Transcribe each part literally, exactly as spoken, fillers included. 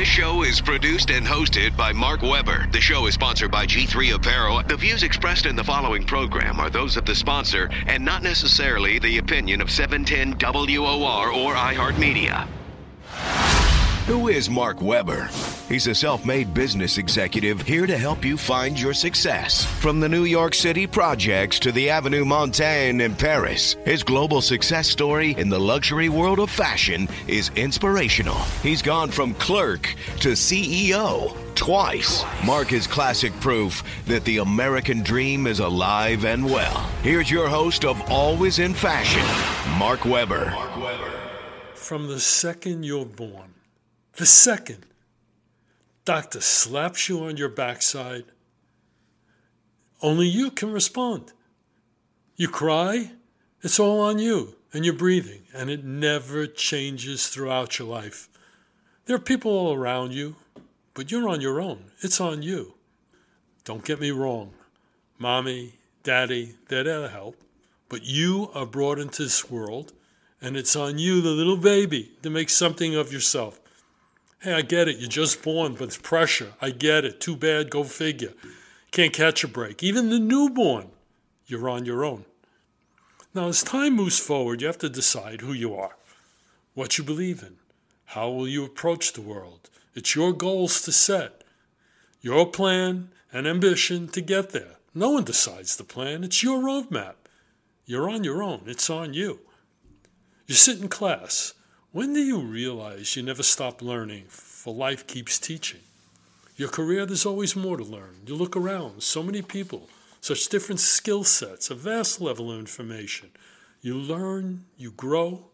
This show is produced and hosted by Mark Weber. The show is sponsored by G three Apparel. The views expressed in the following program are those of the sponsor and not necessarily the opinion of seven ten W O R or iHeartMedia. Who is Mark Weber? He's a self-made business executive here to help you find your success. From the New York City projects to the Avenue Montaigne in Paris, his global success story in the luxury world of fashion is inspirational. He's gone from clerk to C E O twice. Mark is classic proof that the American dream is alive and well. Here's your host of Always in Fashion, Mark Weber. Mark Weber. From the second you're born, the second doctor slaps you on your backside, only you can respond. You cry, it's all on you and your breathing, and it never changes throughout your life. There are people all around you, but you're on your own. It's on you. Don't get me wrong. Mommy, daddy, they're there to help, but you are brought into this world, and it's on you, the little baby, to make something of yourself. Hey, I get it. You're just born, but it's pressure. I get it. Too bad. Go figure. Can't catch a break. Even the newborn, you're on your own. Now, as time moves forward, you have to decide who you are, what you believe in, how will you approach the world. It's your goals to set, your plan and ambition to get there. No one decides the plan. It's your roadmap. You're on your own. It's on you. You sit in class. When do you realize you never stop learning, for life keeps teaching? Your career, there's always more to learn. You look around, so many people, such different skill sets, a vast level of information. You learn, you grow.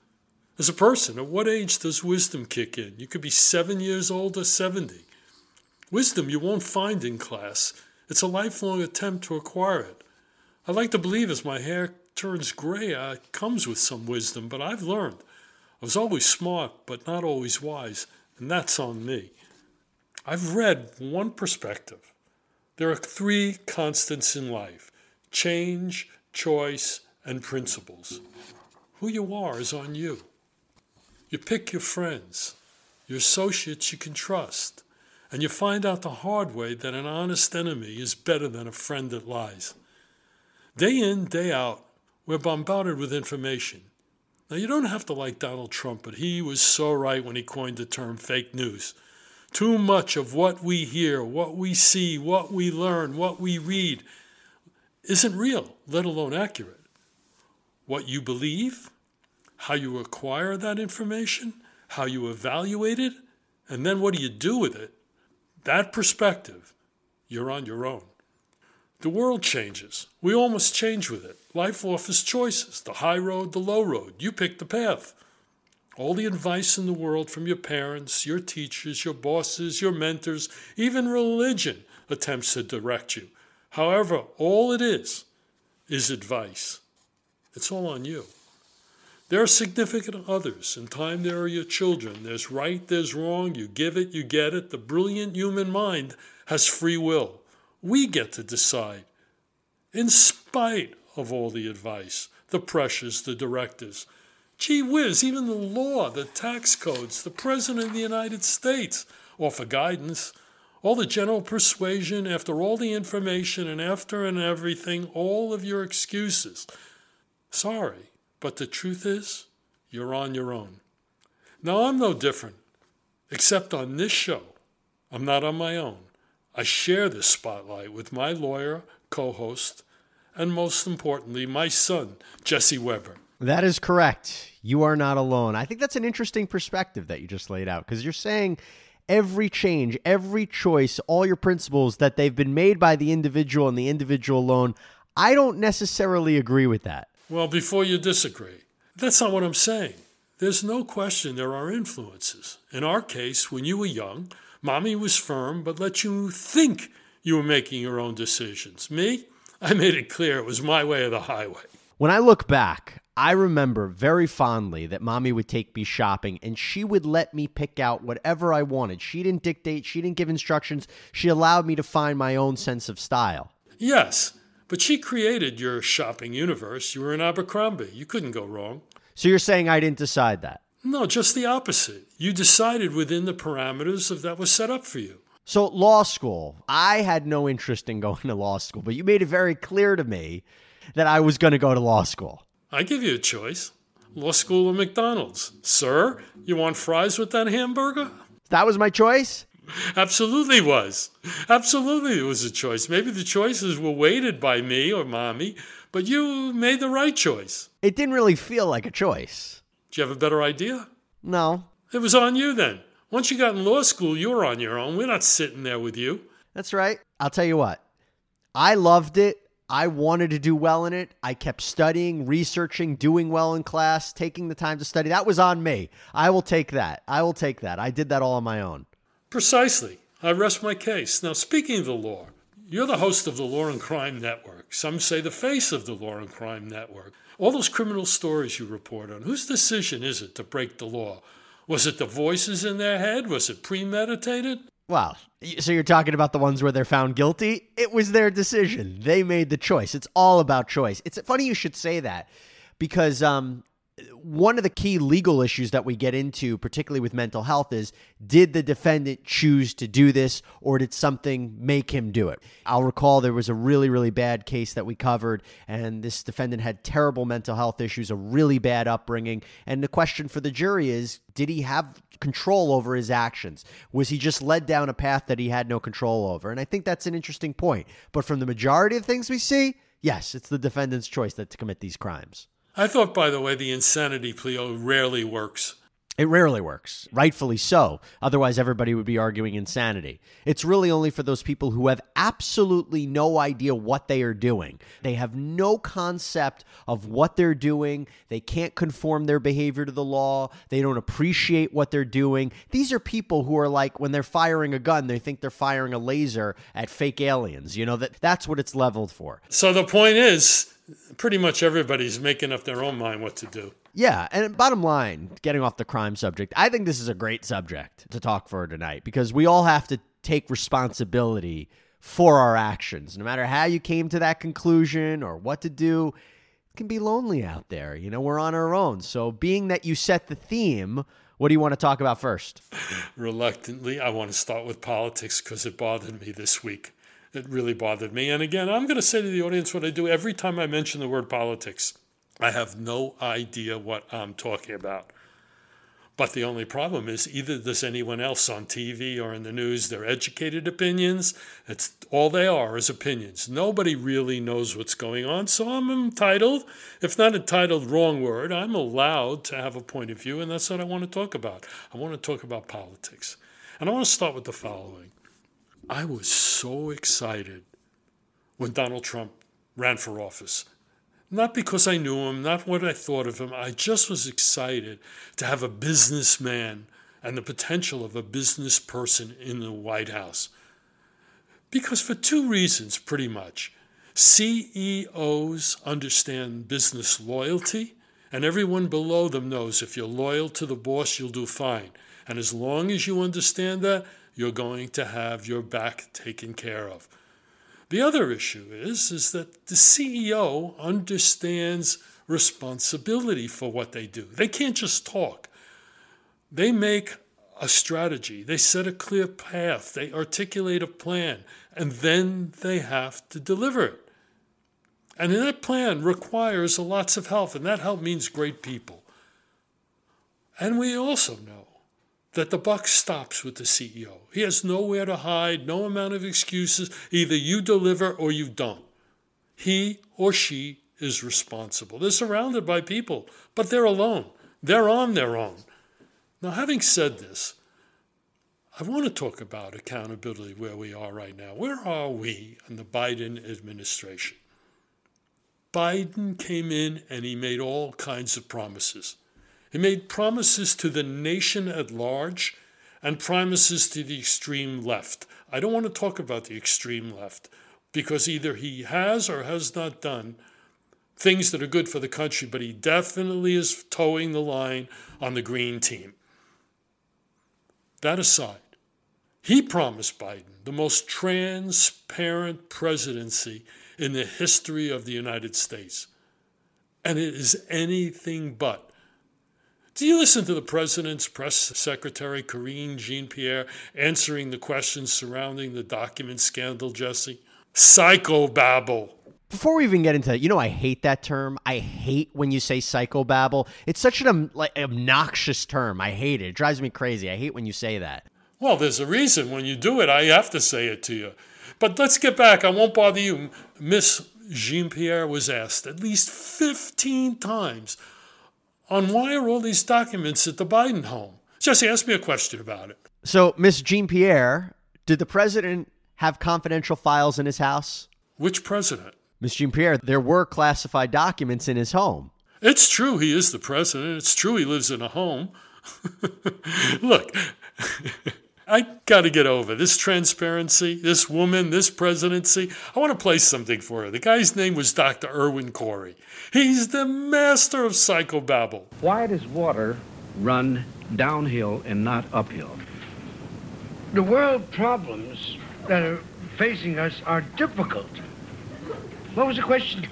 As a person, at what age does wisdom kick in? You could be seven years old or seventy. Wisdom you won't find in class. It's a lifelong attempt to acquire it. I like to believe as my hair turns gray, uh, it comes with some wisdom, but I've learned. I was always smart, but not always wise, and that's on me. I've read one perspective. There are three constants in life: change, choice, and principles. Who you are is on you. You pick your friends, your associates you can trust, and you find out the hard way that an honest enemy is better than a friend that lies. Day in, day out, we're bombarded with information. Now, you don't have to like Donald Trump, but he was so right when he coined the term fake news. Too much of what we hear, what we see, what we learn, what we read isn't real, let alone accurate. What you believe, how you acquire that information, how you evaluate it, and then what do you do with it? That perspective, you're on your own. The world changes. We all must change with it. Life offers choices, the high road, the low road. You pick the path. All the advice in the world from your parents, your teachers, your bosses, your mentors, even religion attempts to direct you. However, all it is, is advice. It's all on you. There are significant others. In time, there are your children. There's right, there's wrong. You give it, you get it. The brilliant human mind has free will. We get to decide, in spite of all the advice, the pressures, the directives. Gee whiz, even the law, the tax codes, the President of the United States offer guidance. All the general persuasion, after all the information and after and everything, all of your excuses. Sorry, but the truth is, you're on your own. Now, I'm no different, except on this show, I'm not on my own. I share this spotlight with my lawyer, co-host, and most importantly, my son, Jesse Weber. That is correct. You are not alone. I think that's an interesting perspective that you just laid out, because you're saying every change, every choice, all your principles, that they've been made by the individual and the individual alone. I don't necessarily agree with that. Well, before you disagree, that's not what I'm saying. There's no question there are influences. In our case, when you were young, Mommy was firm, but let you think you were making your own decisions. Me, I made it clear it was my way or the highway. When I look back, I remember very fondly that Mommy would take me shopping and she would let me pick out whatever I wanted. She didn't dictate. She didn't give instructions. She allowed me to find my own sense of style. Yes, but she created your shopping universe. You were in Abercrombie. You couldn't go wrong. So you're saying I didn't decide that? No, just the opposite. You decided within the parameters of that was set up for you. So law school, I had no interest in going to law school, but you made it very clear to me that I was going to go to law school. I give you a choice. Law school or McDonald's. Sir, you want fries with that hamburger? That was my choice? Absolutely was. Absolutely it was a choice. Maybe the choices were weighted by me or mommy, but you made the right choice. It didn't really feel like a choice. Do you have a better idea? No. It was on you then. Once you got in law school, you were on your own. We're not sitting there with you. That's right. I'll tell you what. I loved it. I wanted to do well in it. I kept studying, researching, doing well in class, taking the time to study. That was on me. I will take that. I will take that. I did that all on my own. Precisely. I rest my case. Now, speaking of the law, you're the host of the Law and Crime Network. Some say the face of the Law and Crime Network. All those criminal stories you report on, whose decision is it to break the law? Was it the voices in their head? Was it premeditated? Well, so you're talking about the ones where they're found guilty? It was their decision. They made the choice. It's all about choice. It's funny you should say that because um, one of the key legal issues that we get into, particularly with mental health, is did the defendant choose to do this or did something make him do it? I'll recall there was a really, really bad case that we covered, and this defendant had terrible mental health issues, a really bad upbringing. And the question for the jury is, did he have control over his actions? Was he just led down a path that he had no control over? And I think that's an interesting point. But from the majority of things we see, yes, it's the defendant's choice that to commit these crimes. I thought, by the way, the insanity plea rarely works. It rarely works, rightfully so. Otherwise, everybody would be arguing insanity. It's really only for those people who have absolutely no idea what they are doing. They have no concept of what they're doing. They can't conform their behavior to the law. They don't appreciate what they're doing. These are people who are like, when they're firing a gun, they think they're firing a laser at fake aliens. You know, that that's what it's leveled for. So the point is, pretty much everybody's making up their own mind what to do. Yeah, and bottom line, getting off the crime subject, I think this is a great subject to talk for tonight because we all have to take responsibility for our actions. No matter how you came to that conclusion or what to do, it can be lonely out there. You know, we're on our own. So being that you set the theme, what do you want to talk about first? Reluctantly, I want to start with politics because it bothered me this week. It really bothered me. And again, I'm going to say to the audience what I do every time I mention the word politics. I have no idea what I'm talking about. But the only problem is either does anyone else on T V or in the news, they're educated opinions. It's all they are is opinions. Nobody really knows what's going on. So I'm entitled, if not entitled, wrong word, I'm allowed to have a point of view. And that's what I want to talk about. I want to talk about politics. And I want to start with the following. I was so excited when Donald Trump ran for office. Not because I knew him, not what I thought of him. I just was excited to have a businessman and the potential of a business person in the White House. Because for two reasons, pretty much. C E Os understand business loyalty, and everyone below them knows if you're loyal to the boss, you'll do fine. And as long as you understand that, you're going to have your back taken care of. The other issue is, is that the C E O understands responsibility for what they do. They can't just talk. They make a strategy. They set a clear path. They articulate a plan, and then they have to deliver it. And that plan requires lots of help, and that help means great people. And we also know that the buck stops with the C E O. He has nowhere to hide, no amount of excuses. Either you deliver or you don't. He or she is responsible. They're surrounded by people, but they're alone. They're on their own. Now, having said this, I want to talk about accountability where we are right now. Where are we in the Biden administration? Biden came in and he made all kinds of promises. He made promises to the nation at large and promises to the extreme left. I don't want to talk about the extreme left because either he has or has not done things that are good for the country, but he definitely is towing the line on the green team. That aside, he promised Biden the most transparent presidency in the history of the United States. And it is anything but. Do you listen to the president's press secretary, Karine Jean-Pierre, answering the questions surrounding the document scandal, Jesse? Psychobabble. Before we even get into it, you know, I hate that term. I hate when you say psychobabble. It's such an um, like, obnoxious term. I hate it. It drives me crazy. I hate when you say that. Well, there's a reason. When you do it, I have to say it to you. But let's get back. I won't bother you. Miss Jean-Pierre was asked at least fifteen times on why are all these documents at the Biden home. Jesse, ask me a question about it. So, Miss Jean-Pierre, did the president have confidential files in his house? Which president? Miss Jean-Pierre, there were classified documents in his home. It's true he is the president. It's true he lives in a home. Look, I got to get over this transparency, this woman, this presidency. I want to play something for her. The guy's name was Doctor Irwin Corey. He's the master of psychobabble. Why does water run downhill and not uphill? The world problems that are facing us are difficult. What was the question?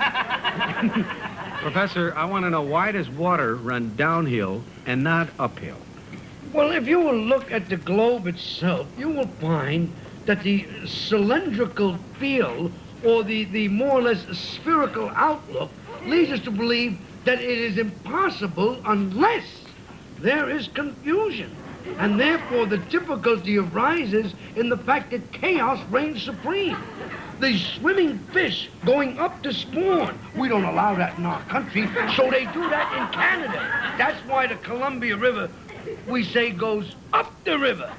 Professor, I want to know, why does water run downhill and not uphill? Well, if you will look at the globe itself, you will find that the cylindrical feel or the, the more or less spherical outlook leads us to believe that it is impossible unless there is confusion. And therefore, the difficulty arises in the fact that chaos reigns supreme. The swimming fish going up to spawn. We don't allow that in our country, so they do that in Canada. That's why the Columbia River, we say, goes up the river.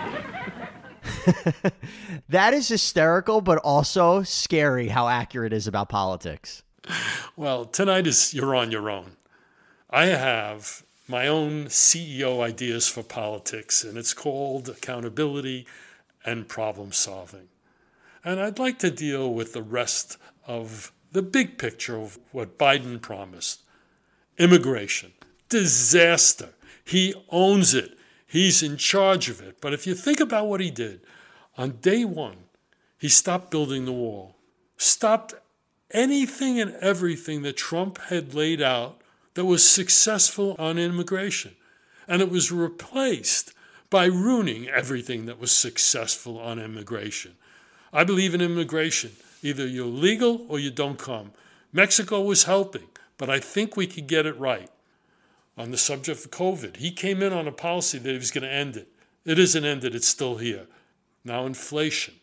That is hysterical, but also scary how accurate it is about politics. Well, tonight is You're on Your Own. I have my own C E O ideas for politics, and it's called Accountability and Problem Solving. And I'd like to deal with the rest of the big picture of what Biden promised. Immigration. Disaster. He owns it. He's in charge of it. But if you think about what he did, on day one, he stopped building the wall, stopped anything and everything that Trump had laid out that was successful on immigration. And it was replaced by ruining everything that was successful on immigration. I believe in immigration. Either you're legal or you don't come. Mexico was helping, but I think we could get it right. On the subject of COVID, he came in on a policy that he was going to end it. It isn't ended, it's still here. Now inflation.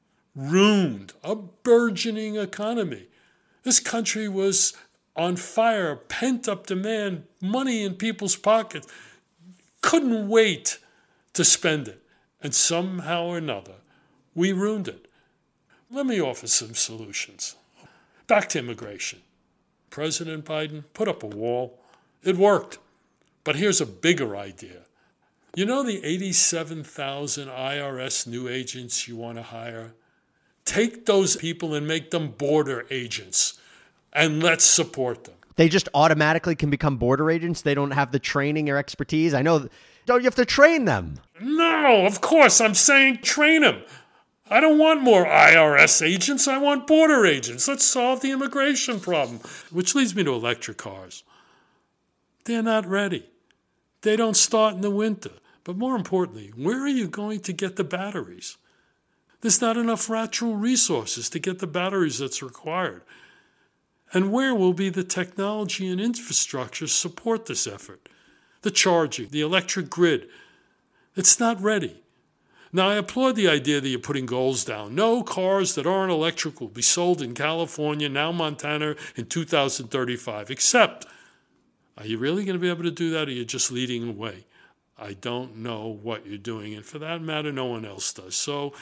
Ruined a burgeoning economy. This country was on fire, pent-up demand, money in people's pockets. Couldn't wait to spend it. And somehow or another, we ruined it. Let me offer some solutions. Back to immigration. President Biden put up a wall. It worked. But here's a bigger idea. You know the eighty-seven thousand I R S new agents you want to hire? Take those people and make them border agents, and let's support them. They just automatically can become border agents? They don't have the training or expertise? I know. Don't you have to train them? No, of course. I'm saying train them. I don't want more I R S agents. I want border agents. Let's solve the immigration problem. Which leads me to electric cars. They're not ready. They don't start in the winter. But more importantly, where are you going to get the batteries? There's not enough natural resources to get the batteries that's required. And where will be the technology and infrastructure to support this effort? The charging, the electric grid. It's not ready. Now, I applaud the idea that you're putting goals down. No cars that aren't electric will be sold in California, now Montana, in two thousand thirty-five. Except, are you really going to be able to do that, or are you just leading the way? I don't know what you're doing, and for that matter, no one else does. So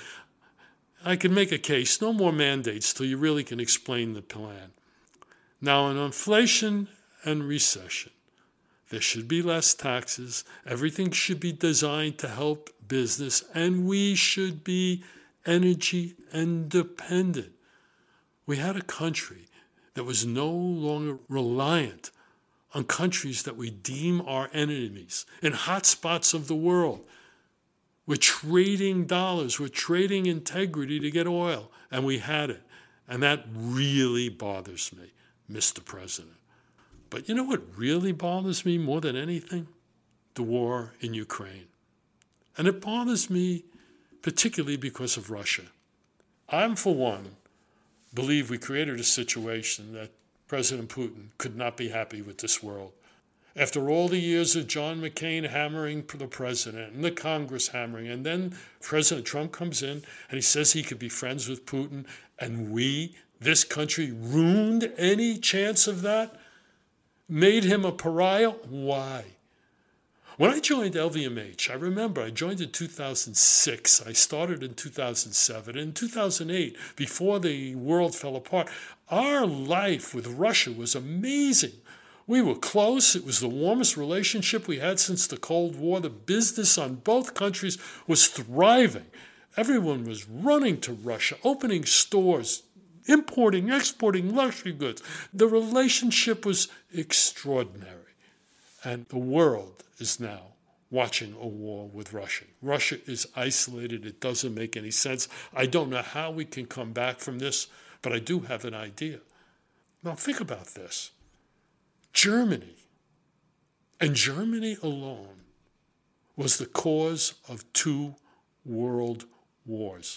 I can make a case, no more mandates till you really can explain the plan. Now, on inflation and recession, there should be less taxes. Everything should be designed to help business, and we should be energy independent. We had a country that was no longer reliant on countries that we deem our enemies in hot spots of the world. We're trading dollars, we're trading integrity to get oil, and we had it. And that really bothers me, Mister President. But you know what really bothers me more than anything? The war in Ukraine. And it bothers me particularly because of Russia. I'm, for one, believe we created a situation that President Putin could not be happy with this world. After all the years of John McCain hammering the president and the Congress hammering, and then President Trump comes in and he says he could be friends with Putin, and we, this country, ruined any chance of that, made him a pariah. Why? When I joined L V M H, I remember I joined in two thousand six. I started in two thousand seven. In two thousand eight, before the world fell apart, our life with Russia was amazing. We were close. It was the warmest relationship we had since the Cold War. The business on both countries was thriving. Everyone was running to Russia, opening stores, importing, exporting luxury goods. The relationship was extraordinary. And the world is now watching a war with Russia. Russia is isolated. It doesn't make any sense. I don't know how we can come back from this, but I do have an idea. Now think about this. Germany, and Germany alone, was the cause of two world wars.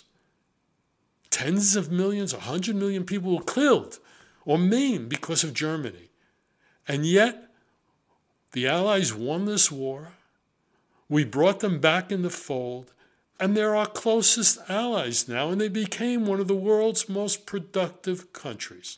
Tens of millions, a hundred million people were killed or maimed because of Germany. And yet, the Allies won this war. We brought them back in the fold, and they're our closest allies now, and they became one of the world's most productive countries.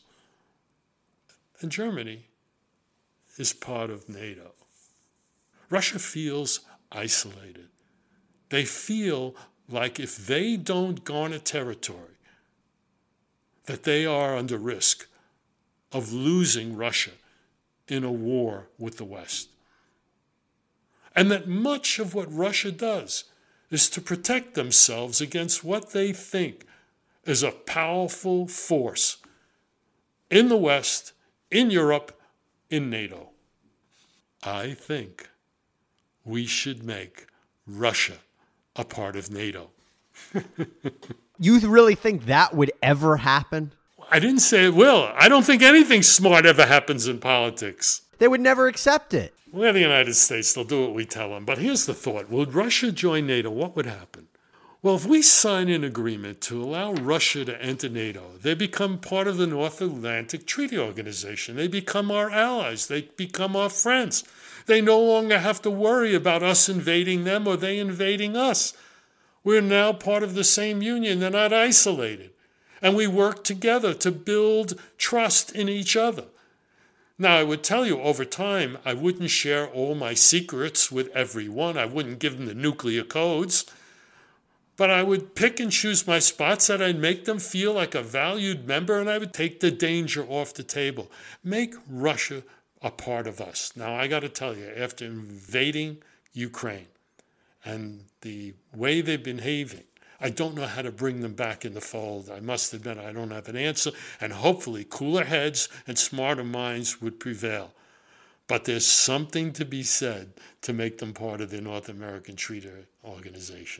And Germany is part of NATO. Russia feels isolated. They feel like if they don't garner territory, that they are under risk of losing Russia in a war with the West. And that much of what Russia does is to protect themselves against what they think is a powerful force in the West, in Europe, in NATO. I think we should make Russia a part of NATO. You really think that would ever happen? I didn't say it will. I don't think anything smart ever happens in politics. They would never accept it. We're the United States. They'll do what we tell them. But here's the thought. Would Russia join NATO? What would happen? Well, if we sign an agreement to allow Russia to enter NATO, they become part of the North Atlantic Treaty Organization. They become our allies. They become our friends. They no longer have to worry about us invading them or they invading us. We're now part of the same union. They're not isolated. And we work together to build trust in each other. Now, I would tell you, over time, I wouldn't share all my secrets with everyone. I wouldn't give them the nuclear codes. But I would pick and choose my spots that I'd make them feel like a valued member, and I would take the danger off the table. Make Russia a part of us. Now, I got to tell you, after invading Ukraine and the way they've been behaving, I don't know how to bring them back in the fold. I must admit, I don't have an answer, and hopefully cooler heads and smarter minds would prevail. But there's something to be said to make them part of the North American Treaty Organization.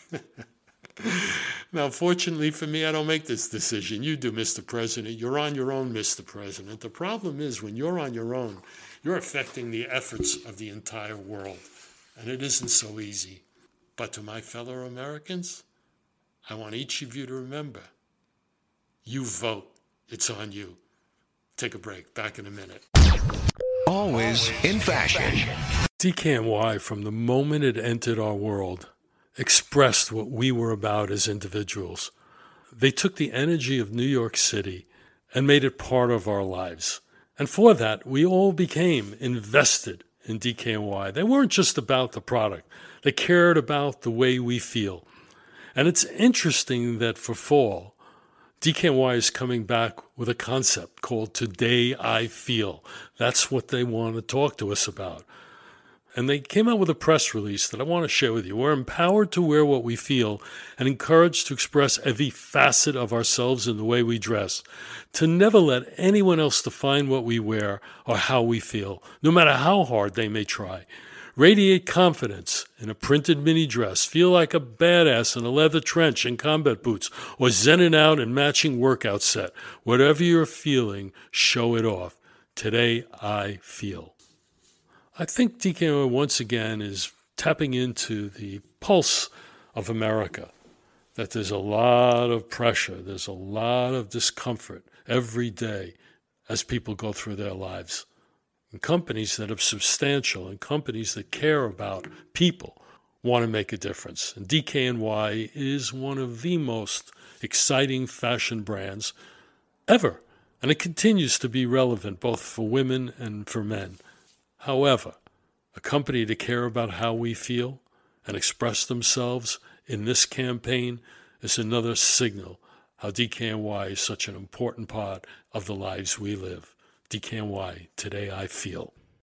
Now, fortunately for me, I don't make this decision. You do, Mister President. You're on your own, Mister President. The problem is when you're on your own, you're affecting the efforts of the entire world. And it isn't so easy. But to my fellow Americans, I want each of you to remember, you vote. It's on you. Take a break. Back in a minute. Always in fashion. D K N Y, from the moment it entered our world, expressed what we were about as individuals. They took the energy of New York City and made it part of our lives. And for that, we all became invested in D K N Y. They weren't just about the product. They cared about the way we feel. And it's interesting that for fall, D K N Y is coming back with a concept called Today I Feel. That's what they want to talk to us about. And they came out with a press release that I want to share with you. We're empowered to wear what we feel and encouraged to express every facet of ourselves in the way we dress, to never let anyone else define what we wear or how we feel, no matter how hard they may try. Radiate confidence in a printed mini dress, feel like a badass in a leather trench and combat boots, or zenning out in matching workout set. Whatever you're feeling, show it off. Today I feel. I think D K N Y once again is tapping into the pulse of America, that there's a lot of pressure, there's a lot of discomfort every day as people go through their lives. And companies that are substantial and companies that care about people want to make a difference. And D K N Y is one of the most exciting fashion brands ever. And it continues to be relevant both for women and for men. However, a company to care about how we feel and express themselves in this campaign is another signal how D K N Y is such an important part of the lives we live. D K N Y, today I feel.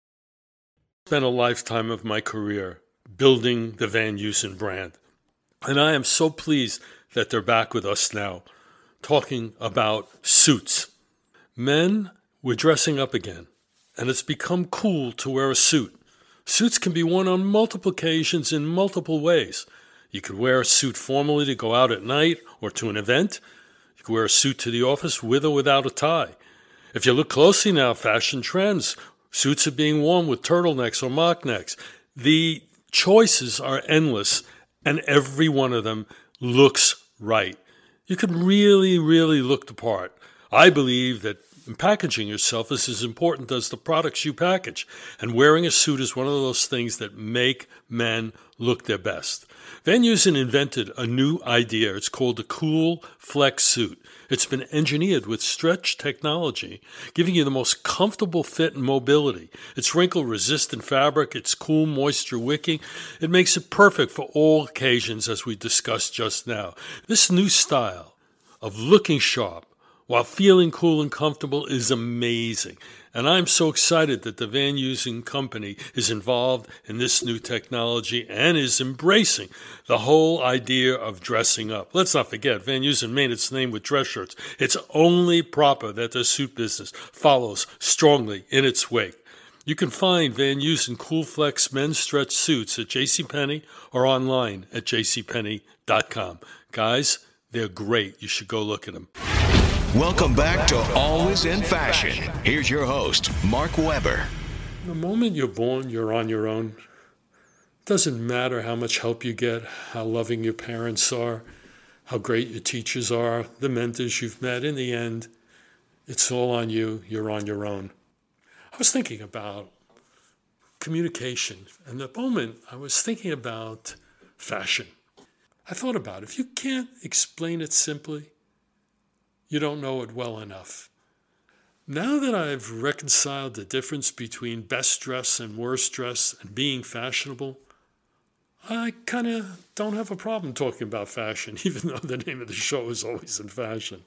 It's been a lifetime of my career building the Van Heusen brand. And I am so pleased that they're back with us now, talking about suits. Men, we're dressing up again, and it's become cool to wear a suit. Suits can be worn on multiple occasions in multiple ways. You could wear a suit formally to go out at night or to an event. You could wear a suit to the office with or without a tie. If you look closely now, fashion trends, suits are being worn with turtlenecks or mock necks. The choices are endless, and every one of them looks right. You can really, really look the part. I believe that packaging yourself is as important as the products you package, and wearing a suit is one of those things that make men look their best. Van Heusen invented a new idea. It's called the Cool Flex suit. It's been engineered with stretch technology, giving you the most comfortable fit and mobility. It's wrinkle-resistant fabric. It's cool, moisture-wicking. It makes it perfect for all occasions, as we discussed just now. This new style of looking sharp while feeling cool and comfortable is amazing. And I'm so excited that the Van Heusen company is involved in this new technology and is embracing the whole idea of dressing up. Let's not forget, Van Heusen made its name with dress shirts. It's only proper that the suit business follows strongly in its wake. You can find Van Heusen Cool Flex men's stretch suits at JCPenney or online at j c penney dot com. Guys, they're great. You should go look at them. Welcome back to Always in Fashion. Here's your host, Mark Weber. The moment you're born, you're on your own. It doesn't matter how much help you get, how loving your parents are, how great your teachers are, the mentors you've met. In the end, it's all on you. You're on your own. I was thinking about communication, and the moment I was thinking about fashion. I thought about it. If you can't explain it simply, you don't know it well enough. Now that I've reconciled the difference between best dress and worst dress and being fashionable, I kind of don't have a problem talking about fashion, even though the name of the show is Always in Fashion.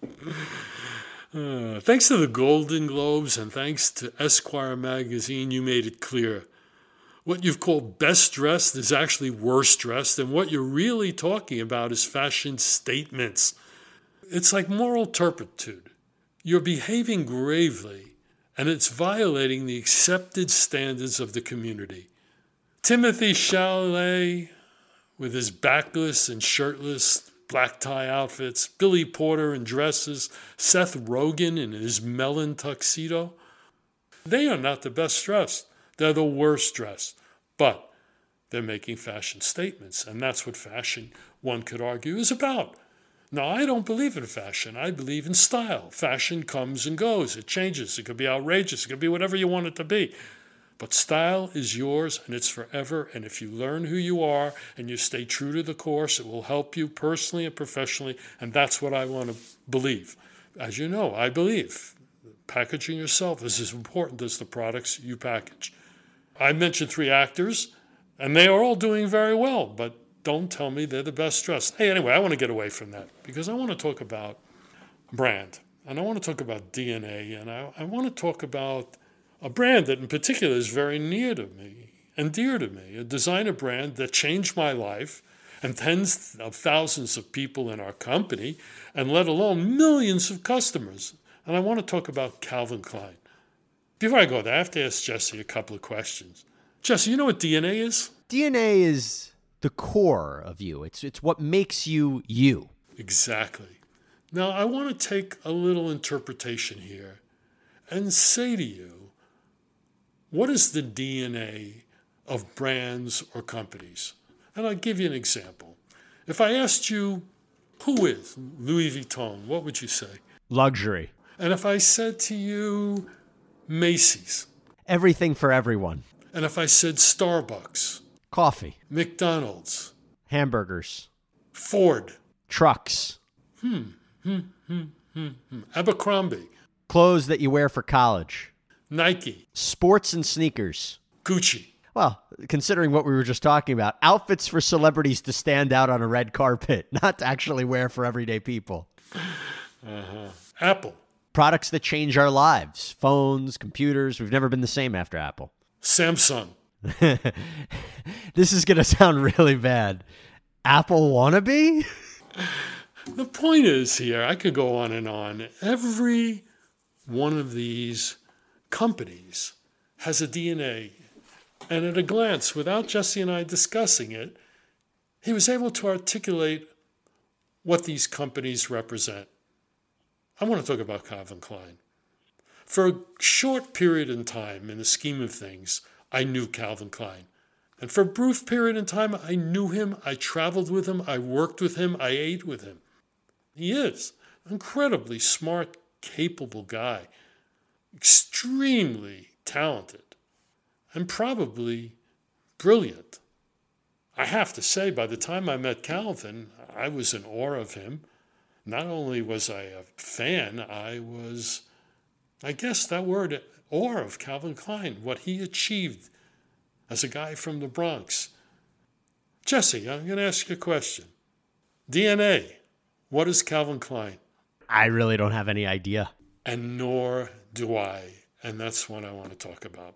Uh, thanks to the Golden Globes and thanks to Esquire magazine, you made it clear. What you've called best dressed is actually worst dressed, and what you're really talking about is fashion statements. It's like moral turpitude. You're behaving gravely, and it's violating the accepted standards of the community. Timothy Chalamet, with his backless and shirtless black tie outfits, Billy Porter in dresses, Seth Rogen in his melon tuxedo, they are not the best dressed. They're the worst dressed. But they're making fashion statements, and that's what fashion, one could argue, is about. Now, I don't believe in fashion. I believe in style. Fashion comes and goes. It changes. It could be outrageous. It could be whatever you want it to be. But style is yours, and it's forever. And if you learn who you are and you stay true to the course, it will help you personally and professionally. And that's what I want to believe. As you know, I believe packaging yourself is as important as the products you package. I mentioned three actors, and they are all doing very well, but don't tell me they're the best dressed. Hey, anyway, I want to get away from that because I want to talk about brand, and I want to talk about D N A, and I, I want to talk about a brand that in particular is very near to me and dear to me, a designer brand that changed my life and tens of thousands of people in our company, and let alone millions of customers. And I want to talk about Calvin Klein. Before I go there, I have to ask Jesse a couple of questions. Jesse, you know what D N A is? D N A is the core of you. It's it's what makes you you. Exactly. Now, I want to take a little interpretation here and say to you, what is the D N A of brands or companies? And I'll give you an example. If I asked you, who is Louis Vuitton, what would you say? Luxury. And if I said to you, Macy's? Everything for everyone. And if I said Starbucks? Coffee. McDonald's? Hamburgers. Ford? Trucks. Hmm, hmm, hmm, hmm, hmm. Abercrombie? Clothes that you wear for college. Nike? Sports and sneakers. Gucci? Well, considering what we were just talking about, outfits for celebrities to stand out on a red carpet, not to actually wear for everyday people. Uh-huh. Apple? Products that change our lives. Phones, computers. We've never been the same after Apple. Samsung? This is going to sound really bad. Apple wannabe? The point is here, I could go on and on. Every one of these companies has a D N A. And at a glance, without Jesse and I discussing it, he was able to articulate what these companies represent. I want to talk about Calvin Klein. For a short period in time, in the scheme of things, I knew Calvin Klein. And for a brief period in time, I knew him, I traveled with him, I worked with him, I ate with him. He is an incredibly smart, capable guy, extremely talented, and probably brilliant. I have to say, by the time I met Calvin, I was in awe of him. Not only was I a fan, I was, I guess that word, awe of Calvin Klein, what he achieved as a guy from the Bronx. Jesse, I'm going to ask you a question. D N A, what is Calvin Klein? I really don't have any idea. And nor do I, and that's what I want to talk about.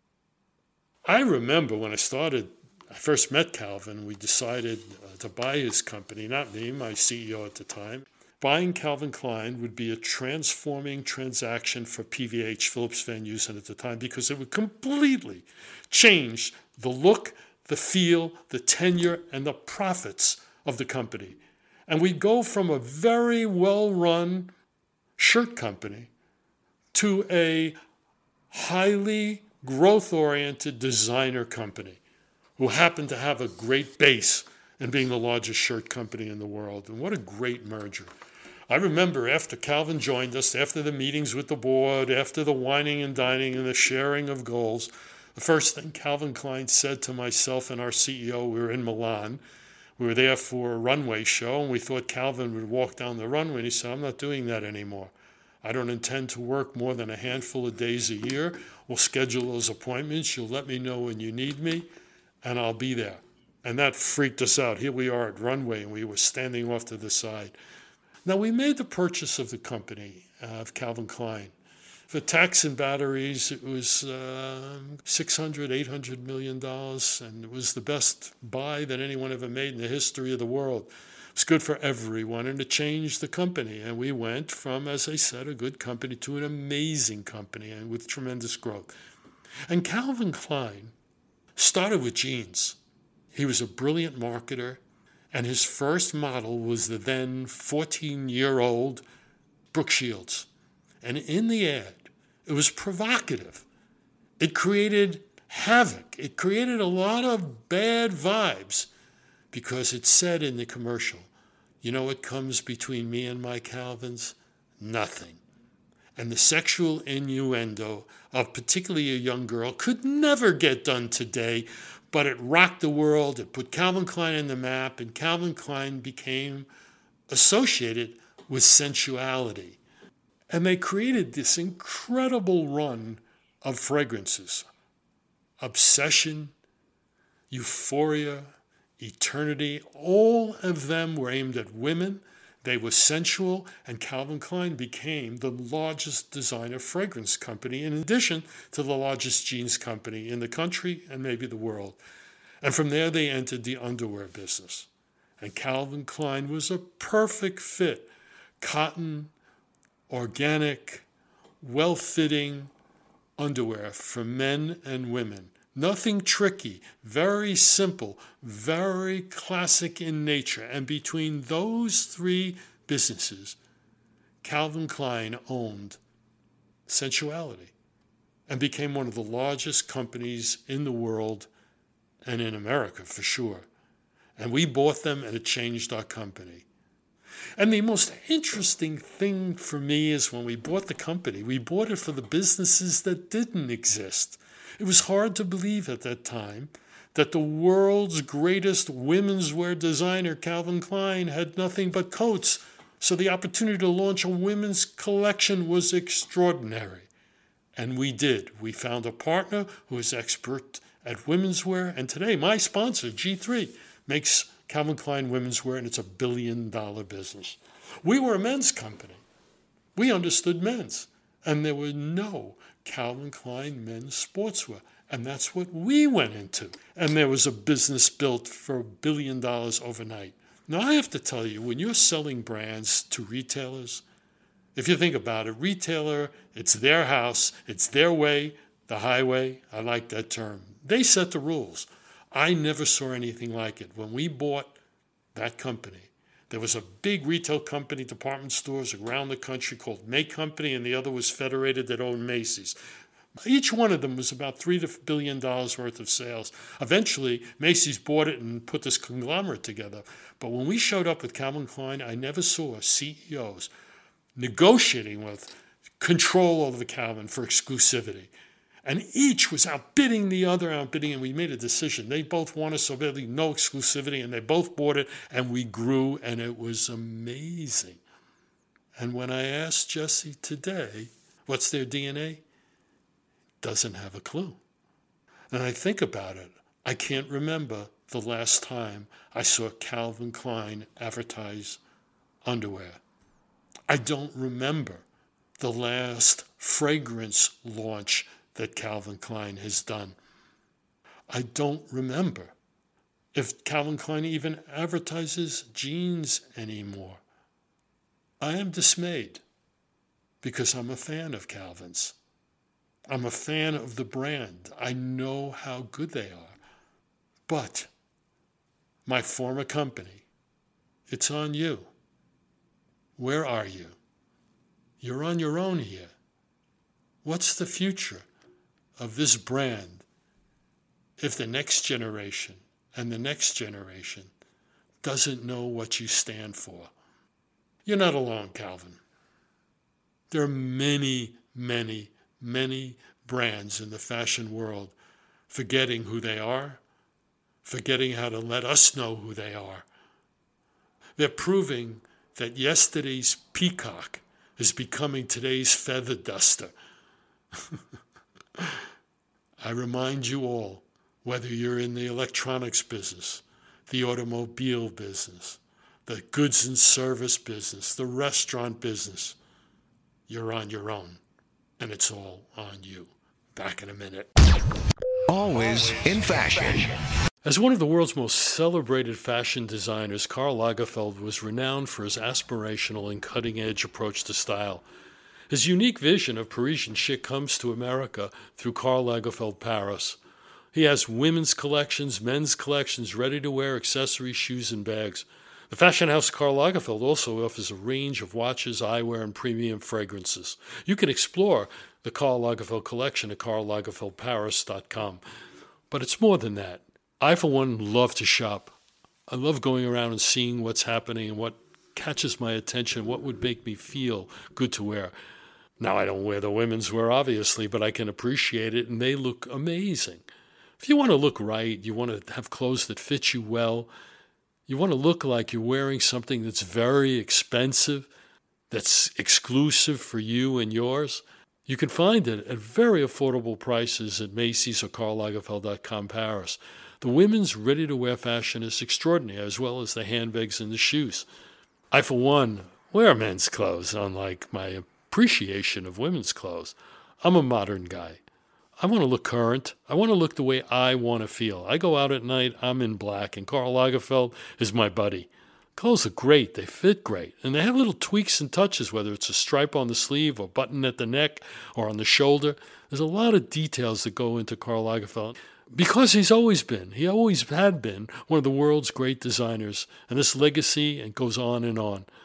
I remember when I started, I first met Calvin, we decided uh, to buy his company, not me, my C E O at the time. Buying Calvin Klein would be a transforming transaction for P V H, Phillips Van Heusen at the time, because it would completely change the look, the feel, the tenure, and the profits of the company. And we'd go from a very well-run shirt company to a highly growth-oriented designer company who happened to have a great base in being the largest shirt company in the world. And what a great merger. I remember after Calvin joined us, after the meetings with the board, after the wining and dining and the sharing of goals, the first thing Calvin Klein said to myself and our C E O, we were in Milan, we were there for a runway show, and we thought Calvin would walk down the runway, and he said, I'm not doing that anymore. I don't intend to work more than a handful of days a year. We'll schedule those appointments. You'll let me know when you need me, and I'll be there. And that freaked us out. Here we are at runway, and we were standing off to the side. Now, we made the purchase of the company, uh, of Calvin Klein. For tax and batteries, it was uh, six hundred, eight hundred million dollars, and it was the best buy that anyone ever made in the history of the world. It was good for everyone, and it changed the company. And we went from, as I said, a good company to an amazing company and with tremendous growth. And Calvin Klein started with jeans. He was a brilliant marketer, and his first model was the then fourteen-year-old Brooke Shields. And in the ad, it was provocative. It created havoc. It created a lot of bad vibes because it said in the commercial, you know what comes between me and my Calvins? Nothing. And the sexual innuendo of particularly a young girl could never get done today, but it rocked the world. It put Calvin Klein on the map, and Calvin Klein became associated with sensuality. And they created this incredible run of fragrances. Obsession, Euphoria, Eternity, all of them were aimed at women. They were sensual, and Calvin Klein became the largest designer fragrance company, in addition to the largest jeans company in the country and maybe the world. And from there, they entered the underwear business. And Calvin Klein was a perfect fit. Cotton, organic, well-fitting underwear for men and women. Nothing tricky, very simple, very classic in nature. And between those three businesses, Calvin Klein owned sensuality and became one of the largest companies in the world and in America for sure. And we bought them and it changed our company. And the most interesting thing for me is when we bought the company, we bought it for the businesses that didn't exist. It was hard to believe at that time that the world's greatest women's wear designer, Calvin Klein, had nothing but coats. So the opportunity to launch a women's collection was extraordinary. And we did. We found a partner who is expert at women's wear. And today, my sponsor, G three, makes Calvin Klein women's wear, and it's a billion dollar business. We were a men's company. We understood men's. And there were no Calvin Klein men's sportswear. And that's what we went into. And there was a business built for a billion dollars overnight. Now, I have to tell you, when you're selling brands to retailers, if you think about it, retailer, it's their house, it's their way, the highway. I like that term. They set the rules. I never saw anything like it. When we bought that company, there was a big retail company, department stores around the country called May Company, and the other was Federated that owned Macy's. Each one of them was about three billion dollars worth of sales. Eventually, Macy's bought it and put this conglomerate together. But when we showed up with Calvin Klein, I never saw C E Os negotiating with control over Calvin for exclusivity. And each was outbidding the other, outbidding, and we made a decision. They both wanted so badly, no exclusivity, and they both bought it, and we grew, and it was amazing. And when I asked Jesse today, what's their D N A? Doesn't have a clue. And I think about it. I can't remember the last time I saw Calvin Klein advertise underwear. I don't remember the last fragrance launch that Calvin Klein has done. I don't remember if Calvin Klein even advertises jeans anymore. I am dismayed because I'm a fan of Calvin's. I'm a fan of the brand. I know how good they are. But my former company, it's on you. Where are you? You're on your own here. What's the future of this brand if the next generation and the next generation doesn't know what you stand for? You're not alone, Calvin. There are many, many, many brands in the fashion world forgetting who they are, forgetting how to let us know who they are. They're proving that yesterday's peacock is becoming today's feather duster. I remind you all, whether you're in the electronics business, the automobile business, the goods and service business, the restaurant business, you're on your own. And it's all on you. Back in a minute. Always in fashion. As one of the world's most celebrated fashion designers, Karl Lagerfeld was renowned for his aspirational and cutting-edge approach to style. His unique vision of Parisian chic comes to America through Karl Lagerfeld Paris. He has women's collections, men's collections, ready-to-wear accessories, shoes, and bags. The fashion house Karl Lagerfeld also offers a range of watches, eyewear, and premium fragrances. You can explore the Karl Lagerfeld collection at karl lagerfeld paris dot com. But it's more than that. I, for one, love to shop. I love going around and seeing what's happening and what catches my attention, what would make me feel good to wear. Now, I don't wear the women's wear, obviously, but I can appreciate it, and they look amazing. If you want to look right, you want to have clothes that fit you well, you want to look like you're wearing something that's very expensive, that's exclusive for you and yours, you can find it at very affordable prices at Macy's or karl lagerfeld dot com Paris. The women's ready-to-wear fashion is extraordinary, as well as the handbags and the shoes. I, for one, wear men's clothes, unlike my appreciation of women's clothes. I'm a modern guy. I want to look current. I want to look the way I want to feel. I go out at night, I'm in black, and Karl Lagerfeld is my buddy. Clothes are great. They fit great. And they have little tweaks and touches, whether it's a stripe on the sleeve or button at the neck or on the shoulder. There's a lot of details that go into Karl Lagerfeld because he's always been, he always had been one of the world's great designers. And this legacy and goes on and on.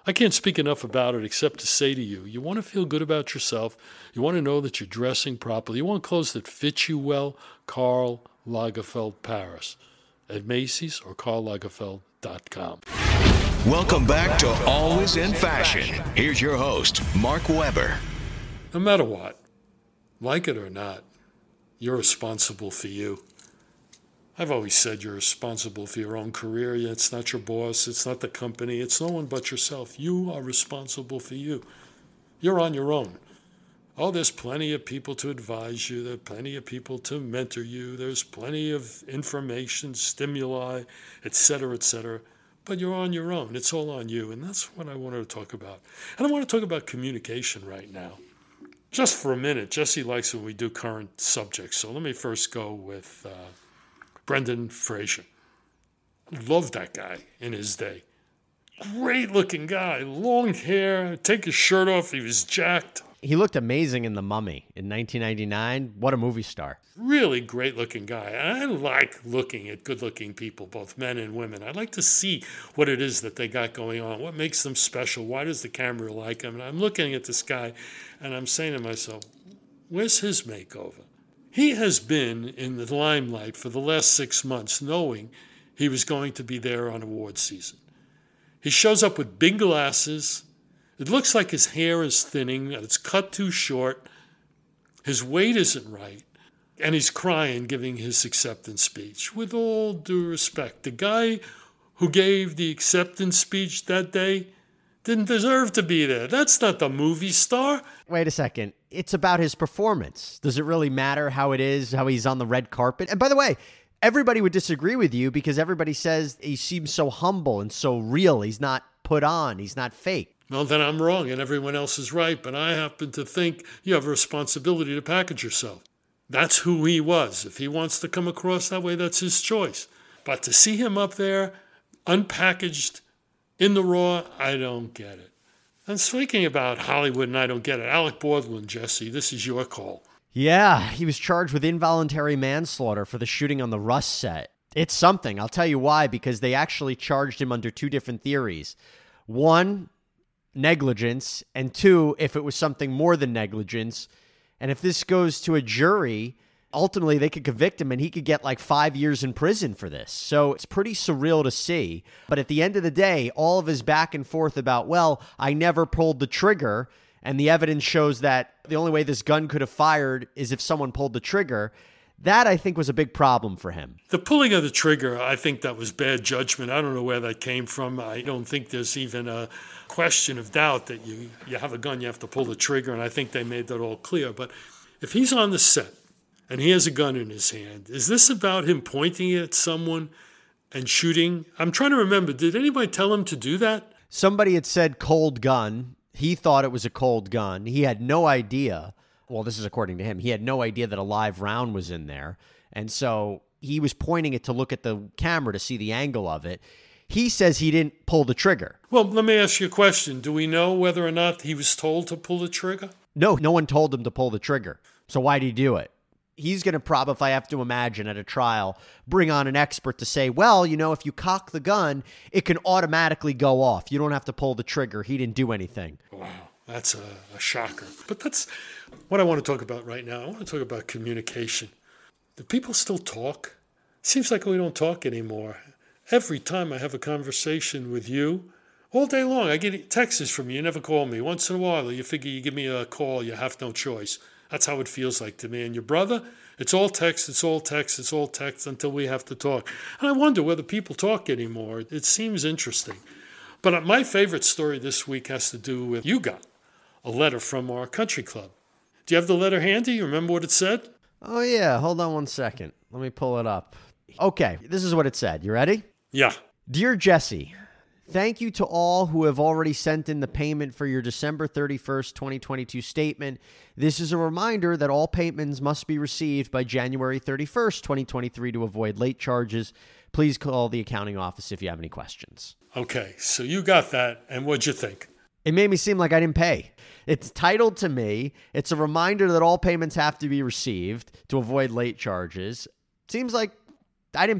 I can't speak enough about it except to say to you, you want to feel good about yourself. You want to know that you're dressing properly. You want clothes that fit you well. Karl Lagerfeld Paris at Macy's or karl lagerfeld dot com. Welcome back to Always in Fashion. Here's your host, Mark Weber. No matter what, like it or not, you're responsible for you. I've always said you're responsible for your own career. It's not your boss. It's not the company. It's no one but yourself. You are responsible for you. You're on your own. Oh, there's plenty of people to advise you. There are plenty of people to mentor you. There's plenty of information, stimuli, et cetera, et cetera. But you're on your own. It's all on you. And that's what I wanted to talk about. And I want to talk about communication right now. Just for a minute. Jesse likes when we do current subjects. So let me first go with uh, Brendan Fraser. Loved that guy in his day. Great looking guy. Long hair. Take his shirt off. He was jacked. He looked amazing in The Mummy in nineteen ninety-nine. What a movie star. Really great looking guy. I like looking at good looking people, both men and women. I like to see what it is that they got going on. What makes them special? Why does the camera like them? And I'm looking at this guy and I'm saying to myself, where's his makeover? He has been in the limelight for the last six months knowing he was going to be there on award season. He shows up with big glasses. It looks like his hair is thinning, it's cut too short, his weight isn't right, and he's crying giving his acceptance speech. With all due respect, the guy who gave the acceptance speech that day didn't deserve to be there. That's not the movie star. Wait a second. It's about his performance. Does it really matter how it is, how he's on the red carpet? And by the way, everybody would disagree with you because everybody says he seems so humble and so real. He's not put on. He's not fake. Well, then I'm wrong and everyone else is right, but I happen to think you have a responsibility to package yourself. That's who he was. If he wants to come across that way, that's his choice. But to see him up there, unpackaged, in the raw, I don't get it. And speaking about Hollywood and I don't get it, Alec Baldwin, Jesse, this is your call. Yeah, he was charged with involuntary manslaughter for the shooting on the Rust set. It's something. I'll tell you why, because they actually charged him under two different theories. One, negligence, and two, if it was something more than negligence. And if this goes to a jury, ultimately they could convict him and he could get like five years in prison for this. So it's pretty surreal to see. But at the end of the day, all of his back and forth about, well, I never pulled the trigger, and the evidence shows that the only way this gun could have fired is if someone pulled the trigger. That, I think, was a big problem for him. The pulling of the trigger, I think that was bad judgment. I don't know where that came from. I don't think there's even a question of doubt that you, you have a gun, you have to pull the trigger, and I think they made that all clear. But if he's on the set and he has a gun in his hand, is this about him pointing at someone and shooting? I'm trying to remember, did anybody tell him to do that? Somebody had said cold gun. He thought it was a cold gun. He had no idea. Well, this is according to him. He had no idea that a live round was in there. And so he was pointing it to look at the camera to see the angle of it. He says he didn't pull the trigger. Well, let me ask you a question. Do we know whether or not he was told to pull the trigger? No, no one told him to pull the trigger. So why did he do it? He's going to probably, if I have to imagine at a trial, bring on an expert to say, well, you know, if you cock the gun, it can automatically go off. You don't have to pull the trigger. He didn't do anything. Wow, that's a, a shocker. But that's what I want to talk about right now. I want to talk about communication. Do people still talk? Seems like we don't talk anymore. Every time I have a conversation with you, all day long, I get texts from you. You never call me. Once in a while, you figure you give me a call, you have no choice. That's how it feels like to me. And your brother, it's all text, it's all text, it's all text until we have to talk. And I wonder whether people talk anymore. It seems interesting. But my favorite story this week has to do with you got a letter from our country club. Do you have the letter handy? You remember what it said? Oh, yeah. Hold on one second. Let me pull it up. Okay, this is what it said. You ready? Yeah. Dear Jesse, thank you to all who have already sent in the payment for your December thirty-first, twenty twenty-two statement. This is a reminder that all payments must be received by January thirty-first, twenty twenty-three to avoid late charges. Please call the accounting office if you have any questions. Okay, so you got that, and what'd you think? It made me seem like I didn't pay. It's titled to me. It's a reminder that all payments have to be received to avoid late charges. Seems like I didn't pay.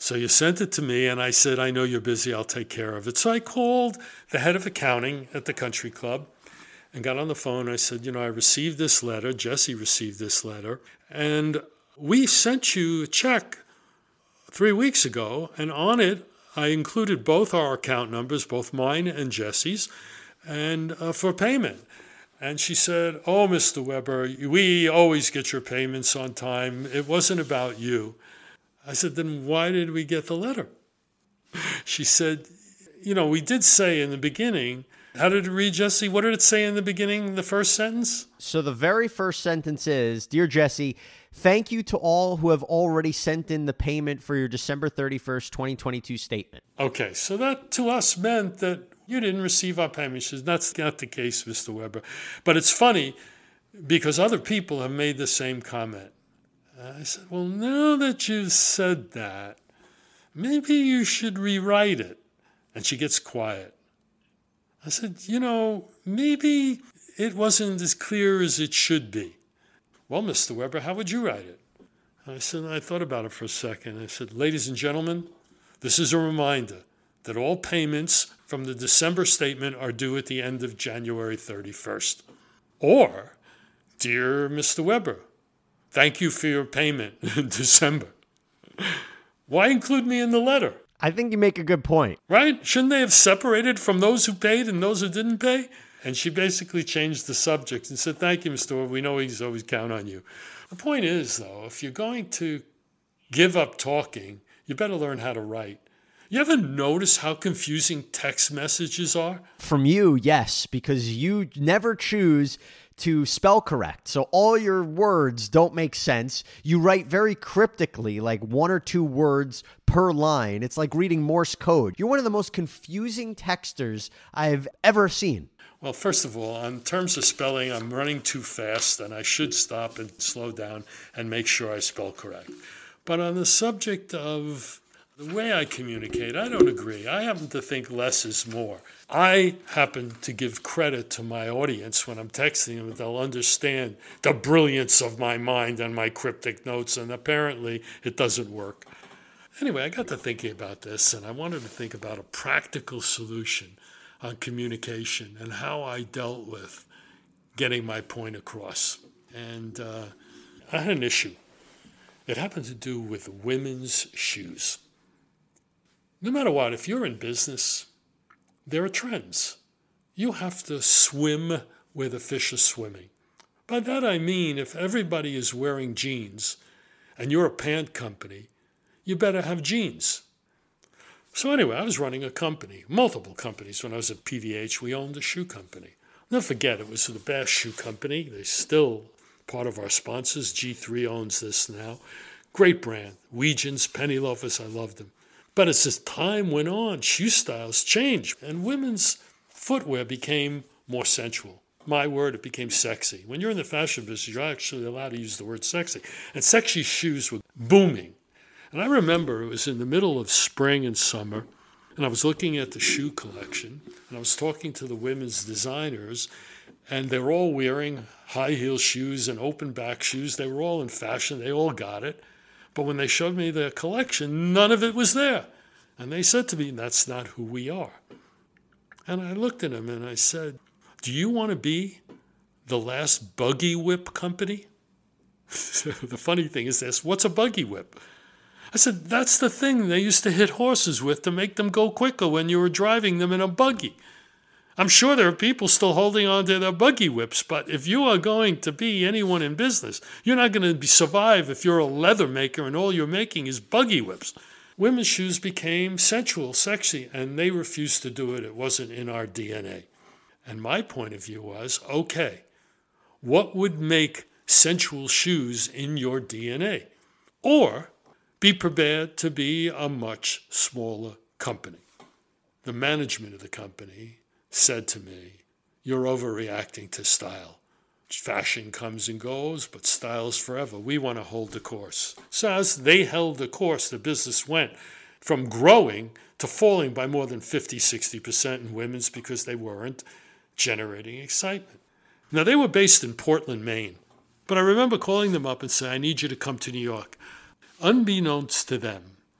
So you sent it to me, and I said, I know you're busy, I'll take care of it. So I called the head of accounting at the country club and got on the phone. I said, you know, I received this letter, Jesse received this letter, and we sent you a check three weeks ago, and on it, I included both our account numbers, both mine and Jesse's, and uh, for payment. And she said, oh, Mister Weber, we always get your payments on time. It wasn't about you. I said, then why did we get the letter? She said, you know, we did say in the beginning, how did it read, Jesse? What did it say in the beginning, the first sentence? So the very first sentence is, Dear Jesse, thank you to all who have already sent in the payment for your December thirty-first, twenty twenty-two statement. Okay, so that to us meant that you didn't receive our payment. She said, that's not the case, Mister Weber. But it's funny because other people have made the same comment. I said, well, now that you've said that, maybe you should rewrite it. And she gets quiet. I said, you know, maybe it wasn't as clear as it should be. Well, Mister Weber, how would you write it? I said, I thought about it for a second. I said, ladies and gentlemen, this is a reminder that all payments from the December statement are due at the end of January thirty-first. Or, dear Mister Weber, thank you for your payment in December. Why include me in the letter? I think you make a good point. Right? Shouldn't they have separated from those who paid and those who didn't pay? And she basically changed the subject and said, thank you, Mister Weber. We know he's always count on you. The point is, though, if you're going to give up talking, you better learn how to write. You ever notice how confusing text messages are? From you, yes, because you never choose to spell correct. So all your words don't make sense. You write very cryptically, like one or two words per line. It's like reading Morse code. You're one of the most confusing texters I've ever seen. Well, first of all, in terms of spelling, I'm running too fast, and I should stop and slow down and make sure I spell correct. But on the subject of the way I communicate, I don't agree. I happen to think less is more. I happen to give credit to my audience when I'm texting them that they'll understand the brilliance of my mind and my cryptic notes, and apparently it doesn't work. Anyway, I got to thinking about this, and I wanted to think about a practical solution on communication and how I dealt with getting my point across. And uh, I had an issue. It happened to do with women's shoes. No matter what, if you're in business, there are trends. You have to swim where the fish are swimming. By that I mean, if everybody is wearing jeans and you're a pant company, you better have jeans. So anyway, I was running a company, multiple companies. When I was at P V H, we owned a shoe company. I'll never forget, it was the Bass Shoe Company. They're still part of our sponsors. G three owns this now. Great brand. Weegens, Penny Loafers, I loved them. But as this time went on, shoe styles changed, and women's footwear became more sensual. My word, it became sexy. When you're in the fashion business, you're actually allowed to use the word sexy. And sexy shoes were booming. And I remember it was in the middle of spring and summer, and I was looking at the shoe collection, and I was talking to the women's designers, and they were all wearing high heel shoes and open back shoes. They were all in fashion. They all got it. But when they showed me their collection, none of it was there. And they said to me, that's not who we are. And I looked at them and I said, do you want to be the last buggy whip company? The funny thing is this, what's a buggy whip? I said, that's the thing they used to hit horses with to make them go quicker when you were driving them in a buggy. I'm sure there are people still holding on to their buggy whips, but if you are going to be anyone in business, you're not going to be, survive if you're a leather maker and all you're making is buggy whips. Women's shoes became sensual, sexy, and they refused to do it. It wasn't in our D N A. And my point of view was, okay, what would make sensual shoes in your D N A? Or be prepared to be a much smaller company. The management of the company said to me, you're overreacting to style. Fashion comes and goes, but style's forever. We want to hold the course. So as they held the course, the business went from growing to falling by more than fifty, sixty percent in women's because they weren't generating excitement. Now, they were based in Portland, Maine, but I remember calling them up and saying, I need you to come to New York. Unbeknownst to them,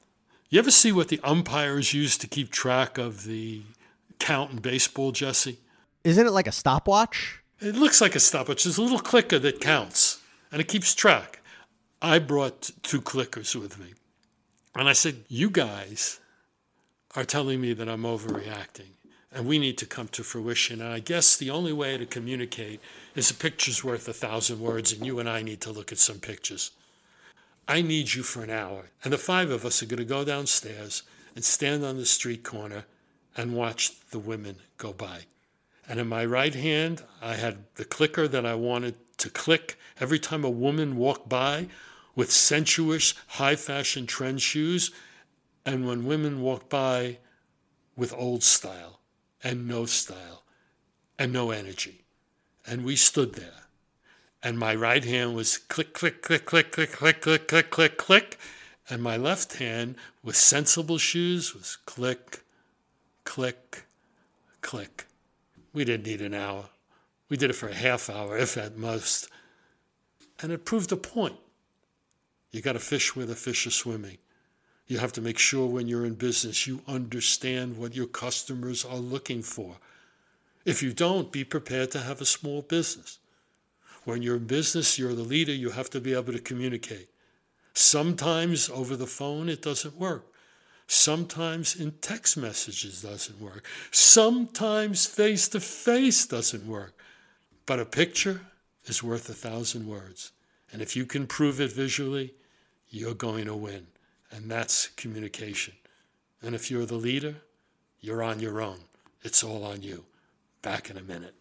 You ever see what the umpires use to keep track of the count in baseball, Jesse? Isn't it like a stopwatch? It looks like a stopwatch. There's a little clicker that counts, and it keeps track. I brought two clickers with me. And I said, you guys are telling me that I'm overreacting, and we need to come to fruition. And I guess the only way to communicate is a picture's worth a thousand words, and you and I need to look at some pictures. I need you for an hour. And the five of us are going to go downstairs and stand on the street corner and watch the women go by. And in my right hand, I had the clicker that I wanted to click every time a woman walked by with sensuous, high-fashion trend shoes, and when women walked by with old style and no style and no energy. And we stood there. And my right hand was click, click, click, click, click, click, click, click, click, click. And my left hand with sensible shoes was click, click, click. We didn't need an hour. We did it for a half hour, if at most. And it proved a point. You got to fish where the fish are swimming. You have to make sure when you're in business you understand what your customers are looking for. If you don't, be prepared to have a small business. When you're in business, you're the leader, you have to be able to communicate. Sometimes over the phone it doesn't work. Sometimes in text messages doesn't work. Sometimes face-to-face doesn't work. But a picture is worth a thousand words. And if you can prove it visually, you're going to win. And that's communication. And if you're the leader, you're on your own. It's all on you. Back in a minute.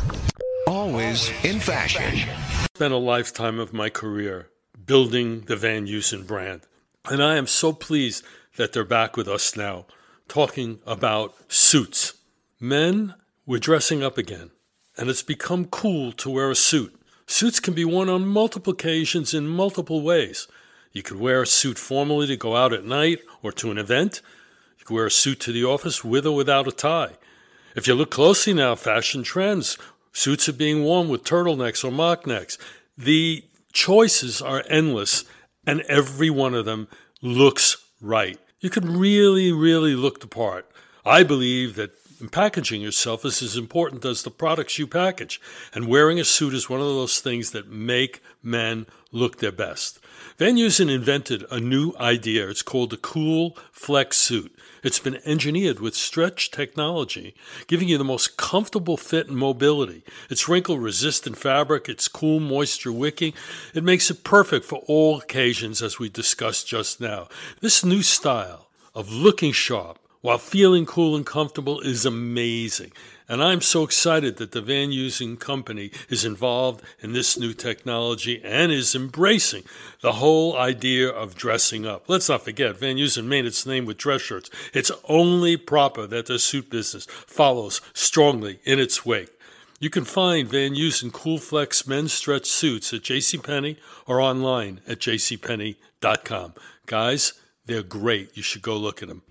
Always in fashion. Spent a lifetime of my career building the Van Heusen brand. And I am so pleased that they're back with us now, talking about suits. Men, we're dressing up again, and it's become cool to wear a suit. Suits can be worn on multiple occasions in multiple ways. You could wear a suit formally to go out at night or to an event. You could wear a suit to the office with or without a tie. If you look closely now, fashion trends, suits are being worn with turtlenecks or mock necks. The choices are endless, and every one of them looks right. You can really, really look the part. I believe that packaging yourself is as important as the products you package, and wearing a suit is one of those things that make men look their best. Van Heusen invented a new idea. It's called the Cool Flex suit. It's been engineered with stretch technology, giving you the most comfortable fit and mobility. It's wrinkle-resistant fabric. It's cool, moisture-wicking. It makes it perfect for all occasions, as we discussed just now. This new style of looking sharp while feeling cool and comfortable is amazing. And I'm so excited that the Van Heusen company is involved in this new technology and is embracing the whole idea of dressing up. Let's not forget, Van Heusen made its name with dress shirts. It's only proper that the suit business follows strongly in its wake. You can find Van Heusen Cool Flex men's stretch suits at JCPenney or online at j c penney dot com. Guys, they're great. You should go look at them.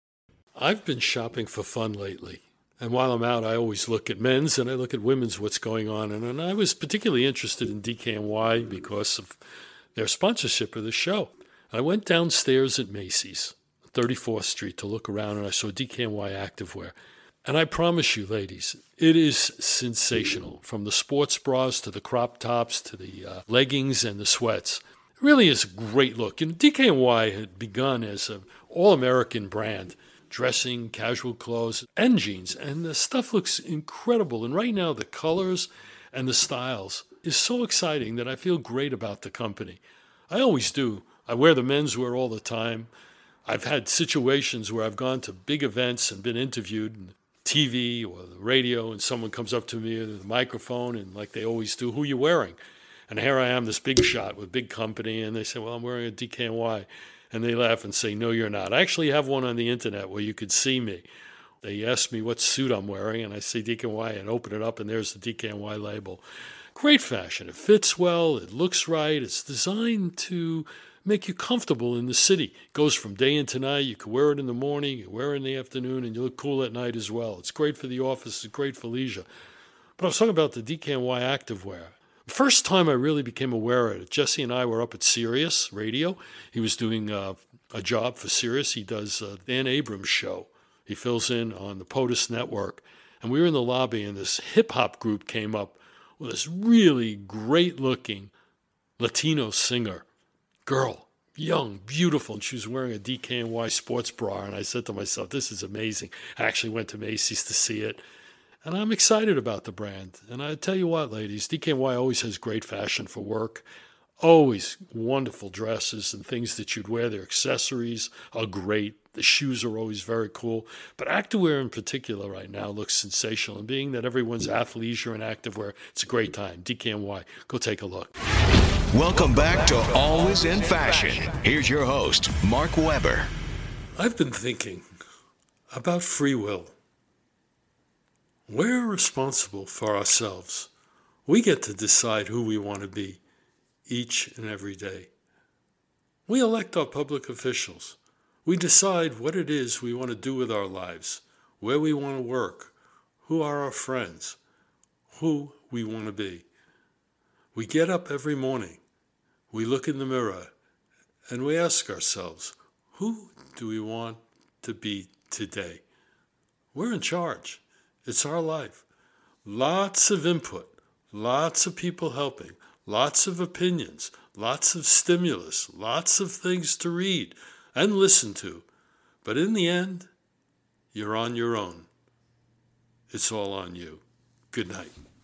I've been shopping for fun lately. And while I'm out, I always look at men's and I look at women's, what's going on. And, and I was particularly interested in D K N Y because of their sponsorship of the show. I went downstairs at Macy's, thirty-fourth Street, to look around, and I saw D K N Y Activewear. And I promise you, ladies, it is sensational. From the sports bras to the crop tops to the uh, leggings and the sweats. It really is a great look. And D K N Y had begun as an all-American brand, dressing, casual clothes, and jeans. And the stuff looks incredible. And right now, the colors and the styles is so exciting that I feel great about the company. I always do. I wear the menswear all the time. I've had situations where I've gone to big events and been interviewed on T V or the radio, and someone comes up to me with a microphone and, like they always do, who are you wearing? And here I am, this big shot with big company, and they say, well, I'm wearing a D K N Y. And they laugh and say, no, you're not. I actually have one on the internet where you could see me. They ask me what suit I'm wearing, and I say D K N Y, and open it up, and there's the D K N Y label. Great fashion. It fits well. It looks right. It's designed to make you comfortable in the city. It goes from day into night. You can wear it in the morning, you wear it in the afternoon, and you look cool at night as well. It's great for the office. It's great for leisure. But I was talking about the D K N Y Activewear. First time I really became aware of it, Jesse and I were up at Sirius Radio. He was doing uh, a job for Sirius. He does uh, Dan Abrams' show. He fills in on the POTUS network. And we were in the lobby, and this hip-hop group came up with this really great-looking Latino singer, girl, young, beautiful, and she was wearing a D K N Y sports bra. And I said to myself, this is amazing. I actually went to Macy's to see it. And I'm excited about the brand. And I tell you what, ladies, D K N Y always has great fashion for work. Always wonderful dresses and things that you'd wear. Their accessories are great. The shoes are always very cool. But activewear in particular right now looks sensational. And being that everyone's athleisure and activewear, it's a great time. D K N Y, go take a look. Welcome back to Always in Fashion. Here's your host, Mark Weber. I've been thinking about free will. We're responsible for ourselves. We get to decide who we want to be each and every day. We elect our public officials. We decide what it is we want to do with our lives, where we want to work, who are our friends, who we want to be. We get up every morning, we look in the mirror, and we ask ourselves, who do we want to be today? We're in charge. It's our life. Lots of input, lots of people helping, lots of opinions, lots of stimulus, lots of things to read and listen to. But in the end, you're on your own. It's all on you. Good night.